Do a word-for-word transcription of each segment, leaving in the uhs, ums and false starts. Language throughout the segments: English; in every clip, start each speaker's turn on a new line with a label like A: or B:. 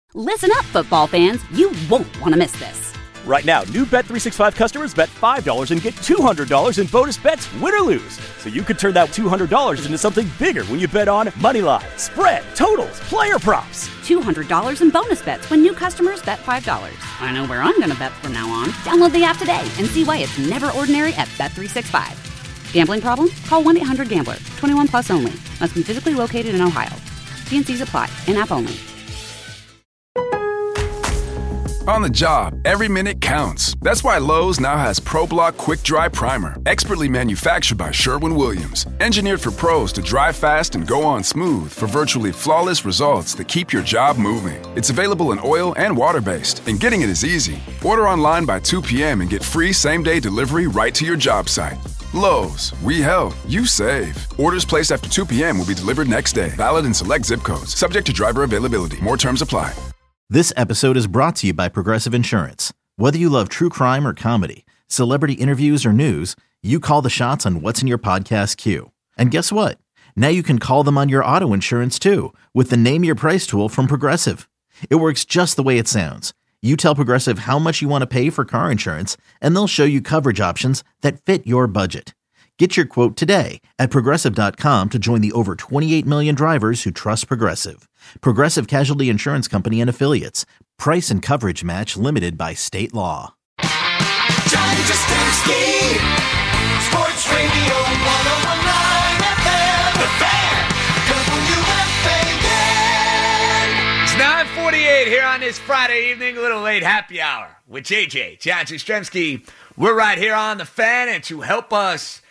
A: Listen up, football fans. You won't want to miss this.
B: Right now, new Bet three sixty-five customers bet five dollars and get two hundred dollars in bonus bets, win or lose. So you could turn that two hundred dollars into something bigger when you bet on moneyline, spread, totals, player props.
A: two hundred dollars in bonus bets when new customers bet five dollars. I know where I'm going to bet from now on. Download the app today and see why it's never ordinary at Bet three sixty-five. Gambling problem? Call one eight hundred gambler. twenty-one plus only. Must be physically located in Ohio. T and C's apply. In-app only.
C: On the job, every minute counts. That's why Lowe's now has ProBlock Quick Dry Primer, expertly manufactured by Sherwin-Williams. Engineered for pros to dry fast and go on smooth for virtually flawless results that keep your job moving. It's available in oil and water-based, and getting it is easy. Order online by two p.m. and get free same-day delivery right to your job site. Lowe's, we help, you save. Orders placed after two p.m. will be delivered next day. Valid in select zip codes. Subject to driver availability. More terms apply.
D: This episode is brought to you by Progressive Insurance. Whether you love true crime or comedy, celebrity interviews or news, you call the shots on what's in your podcast queue. And guess what? Now you can call them on your auto insurance too with the Name Your Price tool from Progressive. It works just the way it sounds. You tell Progressive how much you want to pay for car insurance, and they'll show you coverage options that fit your budget. Get your quote today at Progressive dot com to join the over twenty-eight million drivers who trust Progressive. Progressive Casualty Insurance Company and Affiliates. Price and coverage match limited by state law.
E: John Jastrzynski, Sports Radio one oh one nine F M, The Fan, W F A N.
F: It's nine forty-eight here on this Friday evening, a little late happy hour with J J, John Jastrzynski. We're right here on The Fan, and to help us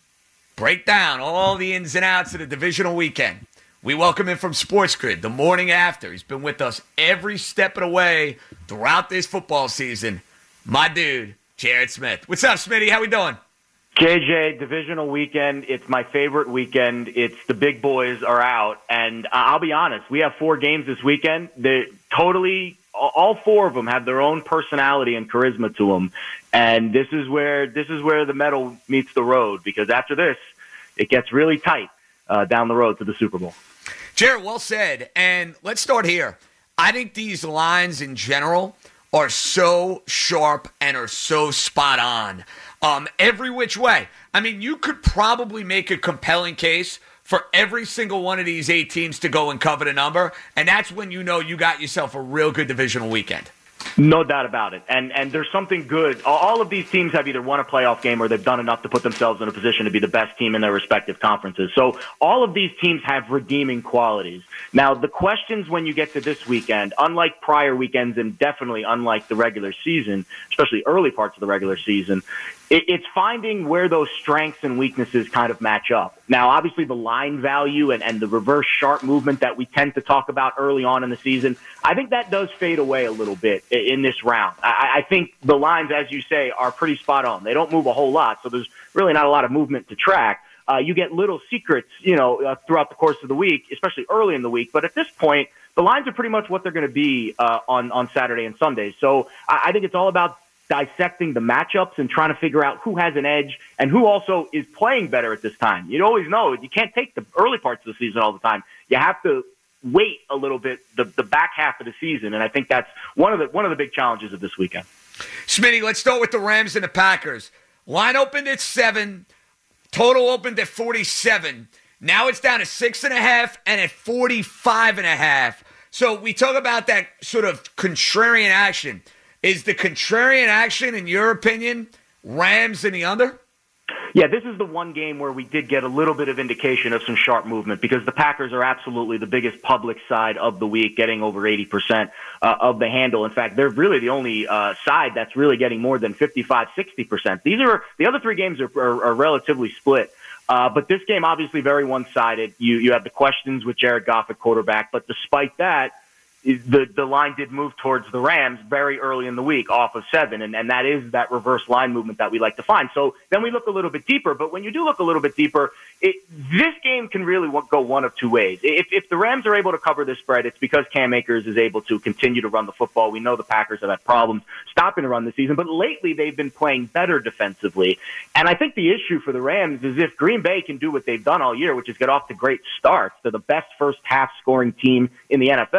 F: break down all the ins and outs of the divisional weekend, we welcome him from Sports Grid the morning after. He's been with us every step of the way throughout this football season. My dude, Jared Smith. What's up, Smitty? How we doing?
G: J J, divisional weekend. It's my favorite weekend. It's the big boys are out. And I'll be honest, we have four games this weekend. They totally, all four of them have their own personality and charisma to them. And this is where this is where the metal meets the road, because after this, it gets really tight uh, down the road to the Super Bowl.
F: Jared, well said. And let's start here. I think these lines in general are so sharp and are so spot on um, every which way. I mean, you could probably make a compelling case for every single one of these eight teams to go and cover the number, and that's when you know you got yourself a real good divisional weekend.
G: No doubt about it. And and there's something good. All of these teams have either won a playoff game or they've done enough to put themselves in a position to be the best team in their respective conferences. So all of these teams have redeeming qualities. Now, the questions when you get to this weekend, unlike prior weekends and definitely unlike the regular season, especially early parts of the regular season, it, it's finding where those strengths and weaknesses kind of match up. Now, obviously, the line value and, and the reverse sharp movement that we tend to talk about early on in the season, I think that does fade away a little bit in this round. I, I think the lines, as you say, are pretty spot on. They don't move a whole lot, so there's really not a lot of movement to track. Uh, you get little secrets, you know, uh, throughout the course of the week, especially early in the week. But at this point, the lines are pretty much what they're going to be uh, on, on Saturday and Sunday. So I, I think it's all about dissecting the matchups and trying to figure out who has an edge and who also is playing better at this time. You always know you can't take the early parts of the season all the time. You have to wait a little bit the, the back half of the season, and I think that's one of the one of the big challenges of this weekend.
F: Smitty, let's start with the Rams and the Packers. Line opened at seven, total opened at forty-seven. Now it's down to six and a half and at forty-five and a half. So we talk about that sort of contrarian action. Is the contrarian action, in your opinion, Rams in the under?
G: Yeah, this is the one game where we did get a little bit of indication of some sharp movement because the Packers are absolutely the biggest public side of the week, getting over eighty percent uh, of the handle. In fact, they're really the only uh, side that's really getting more than fifty-five, sixty percent. These are the other three games are, are, are relatively split. Uh, but this game, obviously, very one-sided. You you have the questions with Jared Goff at quarterback, but despite that, the the line did move towards the Rams very early in the week off of seven, and, and that is that reverse line movement that we like to find. So then we look a little bit deeper, but when you do look a little bit deeper, it, this game can really go one of two ways. If, if the Rams are able to cover this spread, it's because Cam Akers is able to continue to run the football. We know the Packers have had problems stopping to run this season, but lately they've been playing better defensively. And I think the issue for the Rams is if Green Bay can do what they've done all year, which is get off to great starts, they're the best first half scoring team in the N F L,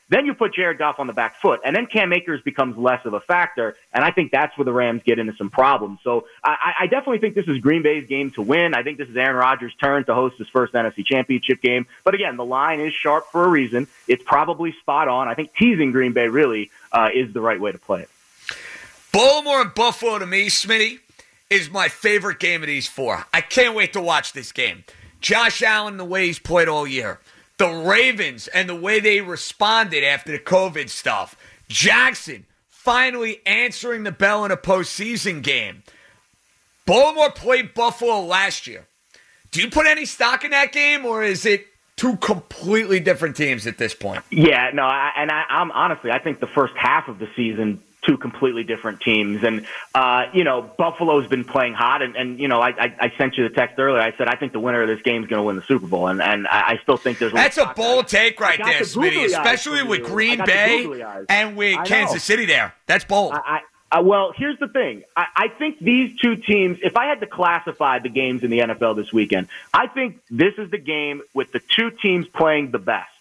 G: then you put Jared Goff on the back foot, and then Cam Akers becomes less of a factor, and I think that's where the Rams get into some problems. So I, I definitely think this is Green Bay's game to win. I think this is Aaron Rodgers' turn to host his first N F C Championship game. But again, the line is sharp for a reason. It's probably spot on. I think teasing Green Bay really uh, is the right way to play it.
F: Baltimore and Buffalo, to me, Smitty, is my favorite game of these four. I can't wait to watch this game. Josh Allen, the way he's played all year. The Ravens and the way they responded after the COVID stuff. Jackson finally answering the bell in a postseason game. Baltimore played Buffalo last year. Do you put any stock in that game, or is it two completely different teams at this point?
G: Yeah, no, I, and I, I'm honestly, I think the first half of the season, two completely different teams. And, uh, you know, Buffalo's been playing hot. And, and you know, I, I, I sent you the text earlier. I said, I think the winner of this game is going to win the Super Bowl. And, and I, I still think there's a
F: That's a bold take right there, Smitty, especially with Green Bay and with Kansas City there. That's bold.
G: I, I, uh, well, here's the thing. I, I think these two teams, if I had to classify the games in the N F L this weekend, I think this is the game with the two teams playing the best.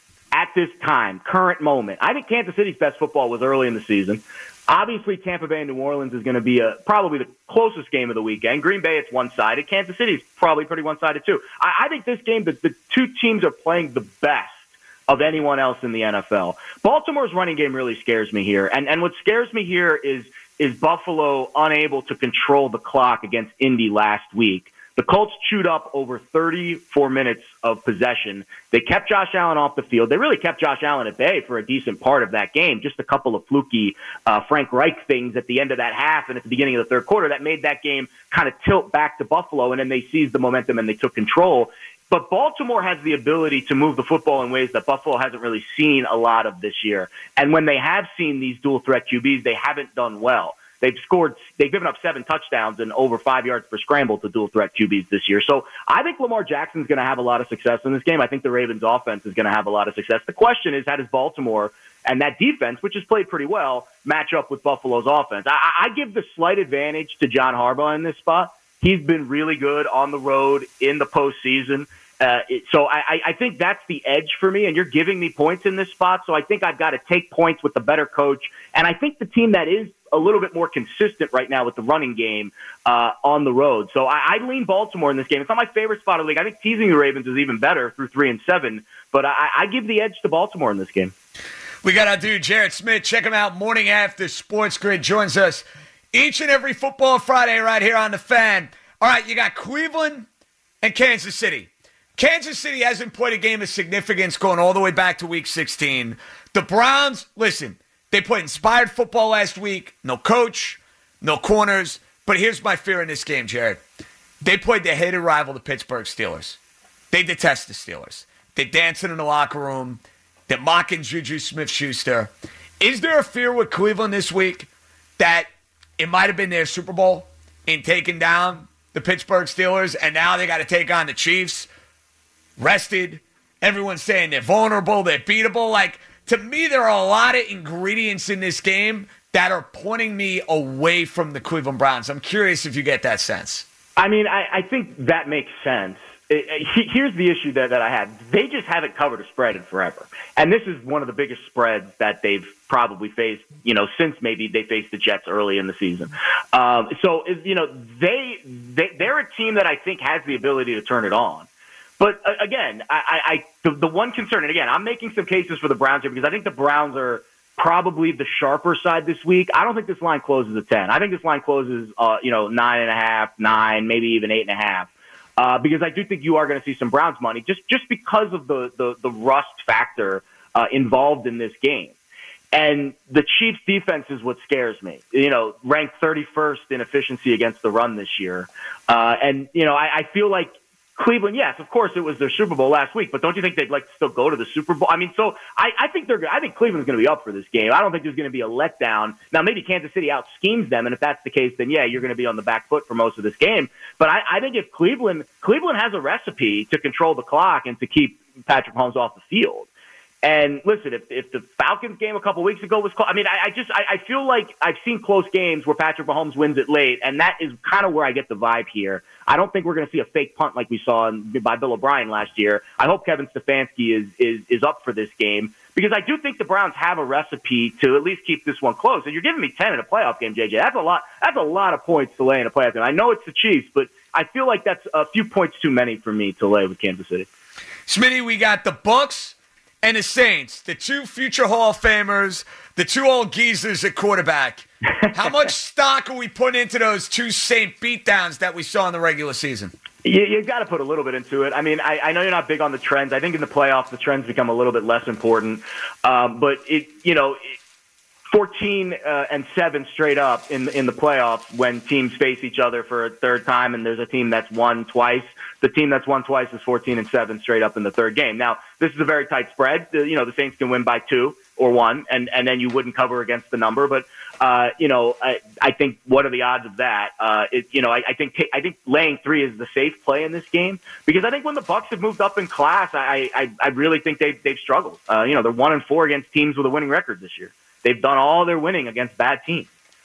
G: At this time, current moment. I think Kansas City's best football was early in the season. Obviously, Tampa Bay and New Orleans is going to be a, probably the closest game of the weekend. Green Bay, it's one-sided. Kansas City's probably pretty one-sided, too. I, I think this game, the, the two teams are playing the best of anyone else in the N F L. Baltimore's running game really scares me here. And, and what scares me here is, is Buffalo unable to control the clock against Indy last week. The Colts chewed up over thirty-four minutes of possession. They kept Josh Allen off the field. They really kept Josh Allen at bay for a decent part of that game. Just a couple of fluky uh, Frank Reich things at the end of that half and at the beginning of the third quarter that made that game kind of tilt back to Buffalo, and then they seized the momentum and they took control. But Baltimore has the ability to move the football in ways that Buffalo hasn't really seen a lot of this year. And when they have seen these dual-threat Q Bs, they haven't done well. They've scored, they've given up seven touchdowns and over five yards per scramble to dual threat Q Bs this year. So I think Lamar Jackson's going to have a lot of success in this game. I think the Ravens offense is going to have a lot of success. The question is, how does Baltimore and that defense, which has played pretty well, match up with Buffalo's offense? I, I give the slight advantage to John Harbaugh in this spot. He's been really good on the road in the postseason. Uh, it, so I, I think that's the edge for me, and you're giving me points in this spot. So I think I've got to take points with the better coach. And I think the team that is a little bit more consistent right now with the running game uh, on the road. So I, I lean Baltimore in this game. It's not my favorite spot of the league. I think teasing the Ravens is even better through three and seven, but I, I give the edge to Baltimore in this game.
F: We got our dude, Jared Smith. Check him out. Morning After Sports Grid joins us each and every football Friday right here on The Fan. All right, you got Cleveland and Kansas City. Kansas City hasn't played a game of significance going all the way back to week sixteen. The Browns, listen, they played inspired football last week. No coach, no corners. But here's my fear in this game, Jared. They played their hated rival, the Pittsburgh Steelers. They detest the Steelers. They're dancing in the locker room. They're mocking Juju Smith-Schuster. Is there a fear with Cleveland this week that it might have been their Super Bowl in taking down the Pittsburgh Steelers, and now they got to take on the Chiefs? Rested. Everyone's saying they're vulnerable, they're beatable. Like, to me, there are a lot of ingredients in this game that are pointing me away from the Cleveland Browns. I'm curious if you get that sense.
G: I mean, I, I think that makes sense. It, it, here's the issue that, that I have. They just haven't covered a spread in forever. And this is one of the biggest spreads that they've probably faced, you know, since maybe they faced the Jets early in the season. Um, so, you know, they, they, they're a team that I think has the ability to turn it on. But uh, again, I, I the, the one concern, and again, I'm making some cases for the Browns here because I think the Browns are probably the sharper side this week. I don't think this line closes at ten. I think this line closes, uh, you know, nine and a half, nine, maybe even eight and a half. Uh, because I do think you are going to see some Browns money just, just because of the, the, the rust factor uh, involved in this game. And the Chiefs defense is what scares me. You know, ranked thirty-first in efficiency against the run this year. Uh, and, you know, I, I feel like Cleveland, yes, of course, it was their Super Bowl last week, but don't you think they'd like to still go to the Super Bowl? I mean, so I, I think they're. I think Cleveland's going to be up for this game. I don't think there's going to be a letdown. Now, maybe Kansas City out schemes them, and if that's the case, then yeah, you're going to be on the back foot for most of this game. But I, I think if Cleveland, Cleveland has a recipe to control the clock and to keep Patrick Mahomes off the field. And listen, if, if the Falcons game a couple weeks ago was close, I mean, I, I just I, I feel like I've seen close games where Patrick Mahomes wins it late, and that is kind of where I get the vibe here. I don't think we're going to see a fake punt like we saw in, by Bill O'Brien last year. I hope Kevin Stefanski is is is up for this game because I do think the Browns have a recipe to at least keep this one close. And you're giving me ten in a playoff game, J J. That's a lot. That's a lot of points to lay in a playoff game. I know it's the Chiefs, but I feel like that's a few points too many for me to lay with Kansas City.
F: Smitty, we got the Bucs and the Saints, the two future Hall of Famers, the two old geezers at quarterback. How much stock are we putting into those two Saint beatdowns that we saw in the regular season?
G: You, you've got to put a little bit into it. I mean, I, I know you're not big on the trends. I think in the playoffs, the trends become a little bit less important. Um, but, it, you know, fourteen uh, and seven straight up in, in the playoffs when teams face each other for a third time and there's a team that's won twice. The team that's won twice is fourteen and seven straight up in the third game. Now, this is a very tight spread. The, you know, the Saints can win by two or one, and, and then you wouldn't cover against the number. But, uh, you know, I, I think what are the odds of that? Uh, it, you know, I, I think I think laying three is the safe play in this game because I think when the Bucs have moved up in class, I I, I really think they've, they've struggled. Uh, you know, they're one and four against teams with a winning record this year. They've done all their winning against bad teams.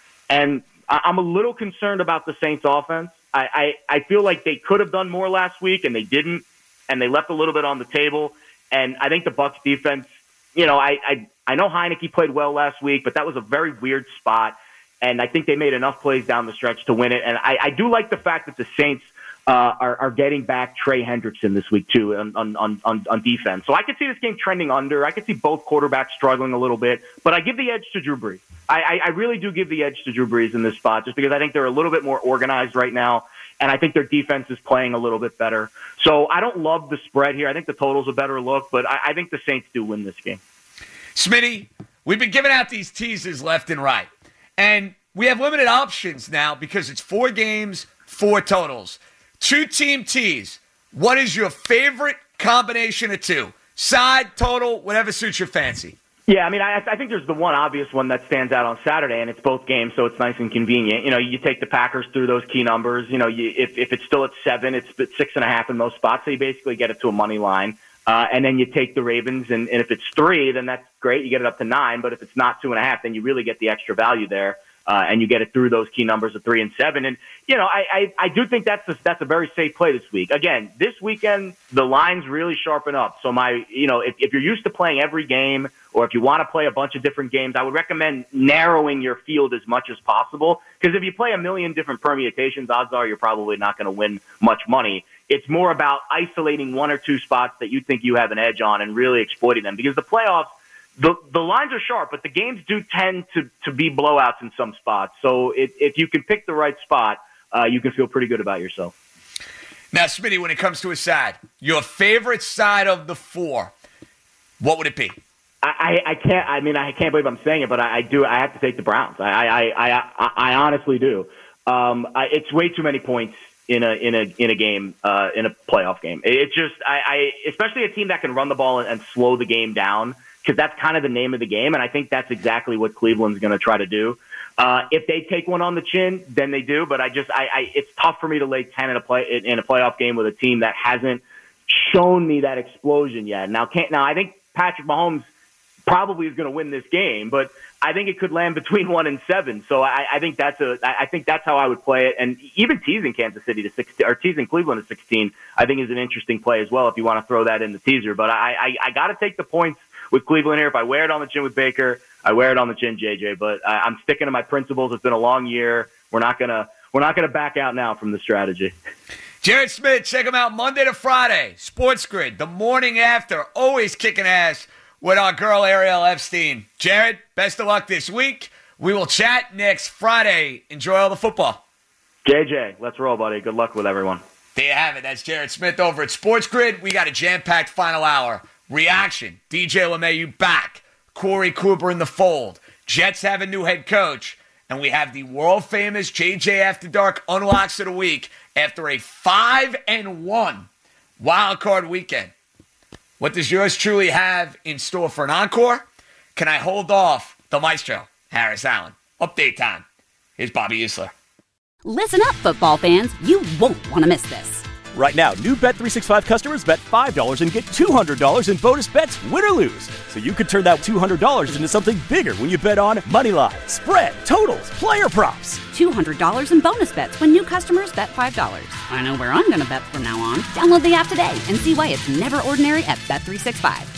G: And I'm a little concerned about the Saints offense. I, I, I feel like they could have done more last week, and they didn't, and they left a little bit on the table. And I think the Bucs defense, you know, I, I, I know Heineke played well last week, but that was a very weird spot, and I think they made enough plays down the stretch to win it. And I, I do like the fact that the Saints uh, are, are getting back Trey Hendrickson this week, too, on, on, on, on defense. So I could see this game trending under. I could see both quarterbacks struggling a little bit, but I give the edge to Drew Brees. I, I really do give the edge to Drew Brees in this spot just because I think they're a little bit more organized right now, and I think their defense is playing a little bit better. So I don't love the spread here. I think the total's a better look, but I, I think the Saints do win this game.
F: Smitty, we've been giving out these teasers left and right, and we have limited options now because it's four games, four totals. Two-team tease. What is your favorite combination of two? Side, total, whatever suits your fancy.
G: Yeah, I mean, I, I think there's the one obvious one that stands out on Saturday, and it's both games, so it's nice and convenient. You know, you take the Packers through those key numbers. You know, you, if, if it's still at seven, it's at six and a half in most spots, so you basically get it to a money line. Uh, and then you take the Ravens, and, and if it's three, then that's great. You get it up to nine, but if it's not two and a half, then you really get the extra value there. Uh, and you get it through those key numbers of three and seven. And, you know, I, I, I do think that's a, that's a very safe play this week. Again, this weekend, the lines really sharpen up. So my, you know, if, if you're used to playing every game or if you want to play a bunch of different games, I would recommend narrowing your field as much as possible. Because if you play a million different permutations, odds are you're probably not going to win much money. It's more about isolating one or two spots that you think you have an edge on and really exploiting them. Because the playoffs, The the lines are sharp, but the games do tend to, to be blowouts in some spots. So it, if you can pick the right spot, uh, you can feel pretty good about yourself.
F: Now, Smitty, when it comes to a side, your favorite side of the four, what would it be?
G: I, I, I can't. I mean, I can't believe I'm saying it, but I, I do. I have to take the Browns. I I I, I, I honestly do. Um, I, it's way too many points in a in a in a game uh, in a playoff game. It's just I, I especially a team that can run the ball and, and slow the game down. Because that's kind of the name of the game, and I think that's exactly what Cleveland's going to try to do. Uh, if they take one on the chin, then they do. But I just, I, I, it's tough for me to lay ten in a play in a playoff game with a team that hasn't shown me that explosion yet. Now, can't now I think Patrick Mahomes probably is going to win this game, but I think it could land between one and seven. So I, I think that's a, I think that's how I would play it. And even teasing Kansas City to sixteen or teasing Cleveland to sixteen, I think is an interesting play as well if you want to throw that in the teaser. But I, I, I got to take the points with Cleveland here. If I wear it on the chin with Baker, I wear it on the chin, J J. But I, I'm sticking to my principles. It's been a long year. We're not gonna we're not gonna back out now from the strategy.
F: Jared Smith, check him out Monday to Friday. Sports Grid, the morning after, always kicking ass with our girl Ariel Epstein. Jared, best of luck this week. We will chat next Friday. Enjoy all the football.
G: J J, let's roll, buddy. Good luck with everyone.
F: There you have it. That's Jared Smith over at Sports Grid. We got a jam-packed final hour. Reaction, D J LeMahieu back, Corey Cooper in the fold, Jets have a new head coach, and we have the world-famous J J After Dark Unlocks of the Week after a five and one wild card weekend. What does yours truly have in store for an encore? Can I hold off the maestro, Harris Allen? Update time. Here's Bobby Isler.
A: Listen up, football fans. You won't want to miss this.
B: Right now, new Bet three sixty-five customers bet five dollars and get two hundred dollars in bonus bets, win or lose. So you could turn that two hundred dollars into something bigger when you bet on moneyline, spread, totals, player props.
A: two hundred dollars in bonus bets when new customers bet five dollars. I know where I'm going to bet from now on. Download the app today and see why it's never ordinary at Bet three sixty-five.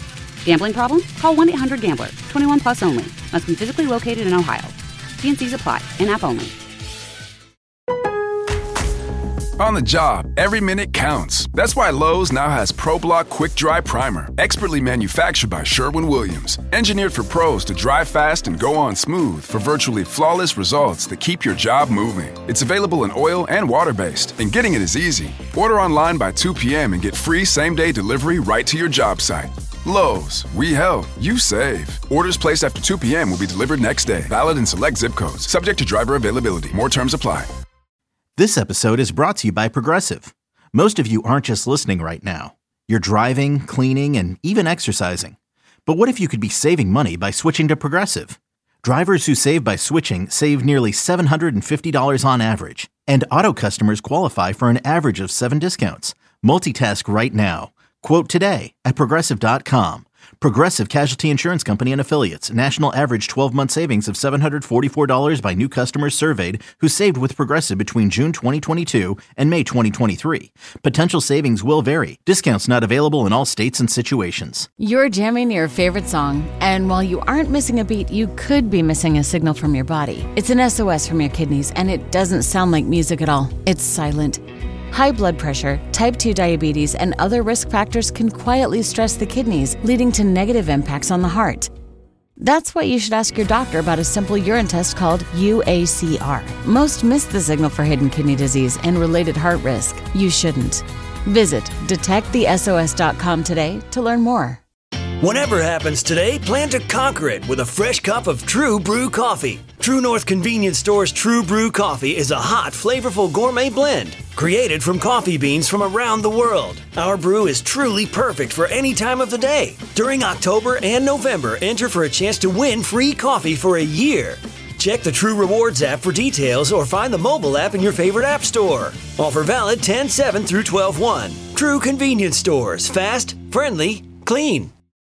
A: Gambling problem? Call one eight hundred gambler. twenty-one plus only. Must be physically located in Ohio. T and C's apply. In-app only.
C: On the job, every minute counts. That's why Lowe's now has ProBlock Quick Dry Primer, expertly manufactured by Sherwin-Williams. Engineered for pros to dry fast and go on smooth for virtually flawless results that keep your job moving. It's available in oil and water-based, and getting it is easy. Order online by two p.m. and get free same-day delivery right to your job site. Lowe's, we help, you save. Orders placed after two p.m. will be delivered next day. Valid in select zip codes. Subject to driver availability. More terms apply.
D: This episode is brought to you by Progressive. Most of you aren't just listening right now. You're driving, cleaning, and even exercising. But what if you could be saving money by switching to Progressive? Drivers who save by switching save nearly seven hundred fifty dollars on average. And auto customers qualify for an average of seven discounts. Multitask right now. Quote today at Progressive dot com. Progressive Casualty Insurance Company and Affiliates. National average twelve-month savings of seven hundred forty-four dollars by new customers surveyed who saved with Progressive between June twenty twenty-two and May twenty twenty-three. Potential savings will vary. Discounts not available in all states and situations.
H: You're jamming your favorite song, and while you aren't missing a beat, you could be missing a signal from your body. It's an S O S from your kidneys, and it doesn't sound like music at all. It's silent. High blood pressure, type two diabetes, and other risk factors can quietly stress the kidneys, leading to negative impacts on the heart. That's why you should ask your doctor about a simple urine test called U A C R. Most miss the signal for hidden kidney disease and related heart risk. You shouldn't. Visit detect the S O S dot com today to learn more.
I: Whatever happens today, plan to conquer it with a fresh cup of True Brew coffee. True North Convenience Store's True Brew coffee is a hot, flavorful gourmet blend created from coffee beans from around the world. Our brew is truly perfect for any time of the day. During October and November, enter for a chance to win free coffee for a year. Check the True Rewards app for details or find the mobile app in your favorite app store. Offer valid ten seven through twelve one. True Convenience Stores. Fast, friendly, clean.